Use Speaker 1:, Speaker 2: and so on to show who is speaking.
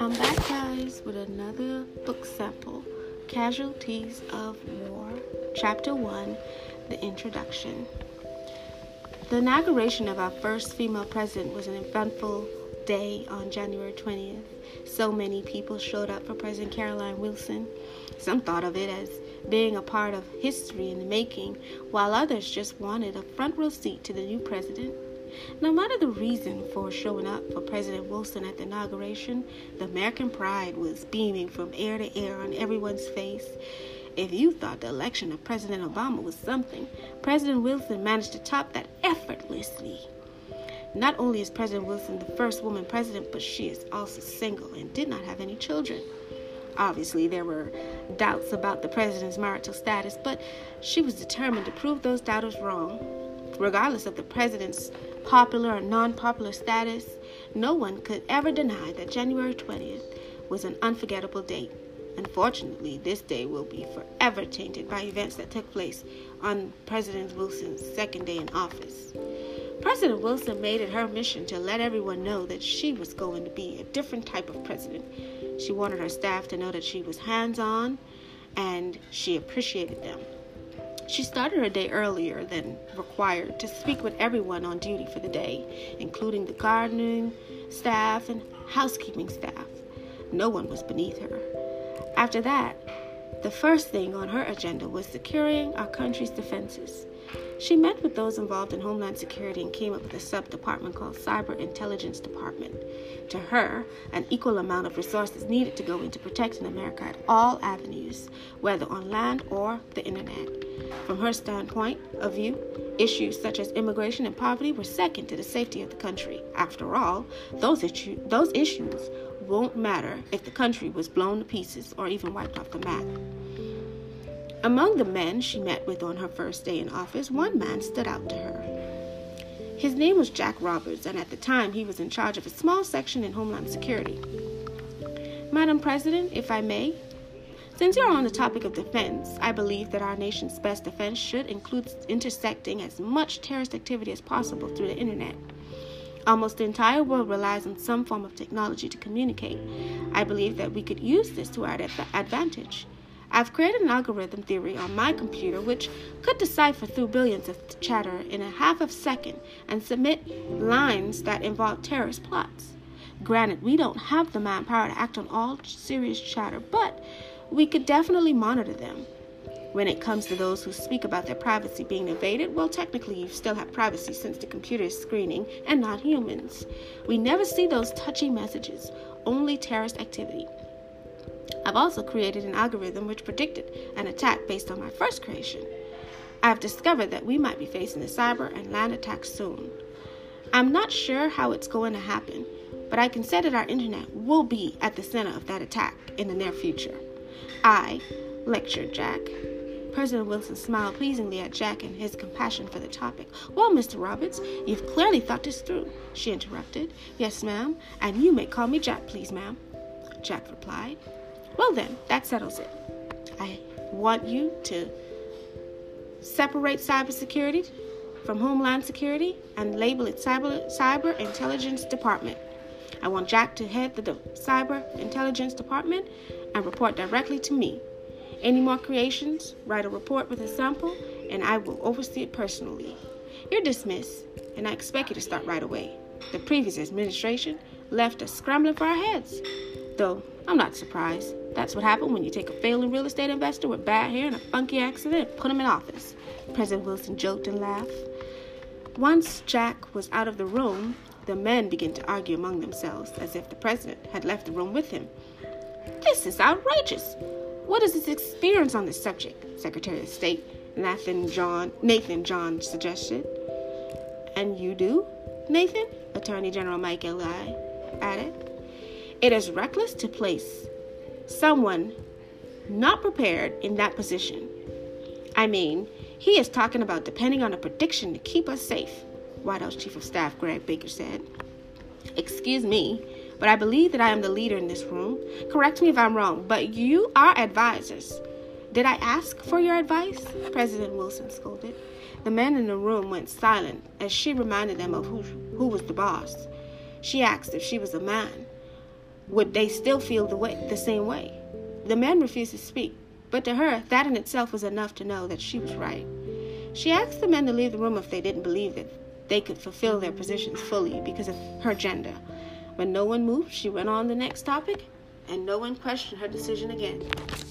Speaker 1: I'm back, guys, with another book sample, Casualties of War, Chapter 1, The Introduction. The inauguration of our first female president was an eventful day on January 20th. So many people showed up for President Caroline Wilson. Some thought of it as being a part of history in the making, while others just wanted a front row seat to the new president. No matter the reason for showing up for President Wilson at the inauguration, the American pride was beaming from ear to ear on everyone's face. If you thought the election of President Obama was something, President Wilson managed to top that effortlessly. Not only is President Wilson the first woman president, but she is also single and did not have any children. Obviously, there were doubts about the president's marital status, but she was determined to prove those doubters wrong. Regardless of the president's popular or non-popular status, no one could ever deny that January 20th was an unforgettable date. Unfortunately, this day will be forever tainted by events that took place on President Wilson's second day in office. President Wilson made it her mission to let everyone know that she was going to be a different type of president. She wanted her staff to know that she was hands-on and she appreciated them. She started her day earlier than required to speak with everyone on duty for the day, including the gardening staff and housekeeping staff. No one was beneath her. After that, the first thing on her agenda was securing our country's defenses. She met with those involved in Homeland Security and came up with a sub-department called Cyber Intelligence Department. To her, an equal amount of resources needed to go into protecting America at all avenues, whether on land or the internet. From her standpoint of view, issues such as immigration and poverty were second to the safety of the country. After all, those issues won't matter if the country was blown to pieces or even wiped off the map. Among the men she met with on her first day in office, one man stood out to her. His name was Jack Roberts, and at the time he was in charge of a small section in Homeland Security. Madam President, if I may, since you're on the topic of defense, I believe that our nation's best defense should include intersecting as much terrorist activity as possible through the internet. Almost the entire world relies on some form of technology to communicate. I believe that we could use this to our advantage. I've created an algorithm theory on my computer which could decipher through billions of chatter in a half of a second and submit lines that involve terrorist plots. Granted, we don't have the manpower to act on all serious chatter, but we could definitely monitor them. When it comes to those who speak about their privacy being invaded, well, technically you still have privacy since the computer is screening and not humans. We never see those touchy messages, only terrorist activity. I've also created an algorithm which predicted an attack based on my first creation. I've discovered that we might be facing a cyber and land attack soon. I'm not sure how it's going to happen, but I can say that our internet will be at the center of that attack in the near future. I lectured Jack. President Wilson smiled pleasingly at Jack and his compassion for the topic. Well, Mr. Roberts, you've clearly thought this through, she interrupted. Yes, ma'am, and you may call me Jack, please, ma'am, Jack replied. Well then, that settles it. I want you to separate cybersecurity from Homeland Security and label it Cyber Intelligence Department. I want Jack to head the Cyber Intelligence Department and report directly to me. Any more creations, write a report with a sample, and I will oversee it personally. You're dismissed, and I expect you to start right away. The previous administration left us scrambling for our heads, though I'm not surprised. That's what happened when you take a failing real estate investor with bad hair and a funky accent and put him in office. President Wilson joked and laughed. Once Jack was out of the room, the men began to argue among themselves as if the president had left the room with him. This is outrageous. What is his experience on this subject? Secretary of State Nathan John suggested. And you do, Nathan? Attorney General Mike Eli added. It is reckless to place someone not prepared in that position. I mean, he is talking about depending on a prediction to keep us safe, White House Chief of Staff Greg Baker said. Excuse me, but I believe that I am the leader in this room. Correct me if I'm wrong, but you are advisors. Did I ask for your advice? President Wilson scolded. The men in the room went silent as she reminded them of who was the boss. She asked if she was a man. would they still feel the same way? The men refused to speak, but to her, that in itself was enough to know that she was right. She asked the men to leave the room if they didn't believe that they could fulfill their positions fully because of her gender. When no one moved, she went on the next topic, and no one questioned her decision again.